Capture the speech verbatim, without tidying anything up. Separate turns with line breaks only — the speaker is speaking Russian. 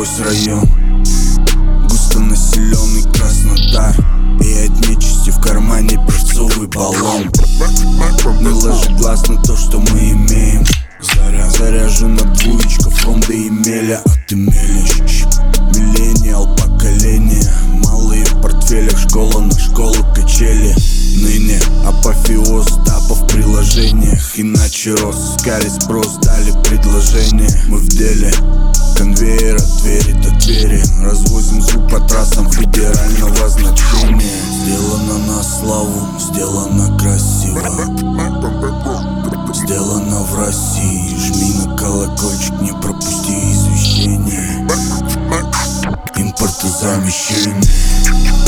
весь район, густонаселенный Краснодар. И от нечисти в кармане перцовый баллон. Не ложи глаз на то, что мы имеем. Заря, заряжена двоечка, фронта и меля. А ты мелешь, миллениал поколение. Малые в портфелях, школа на школу качели. Ныне апофеоз тапа в приложениях. Иначе рост, искали спрос, дали предложение. Мы в деле, конвейер от двери до двери. Развозим звук по трассам федерального значения. Сделано на славу, сделано красиво, сделано в России. Жми на колокольчик, не пропусти извещение. Импортозамещение.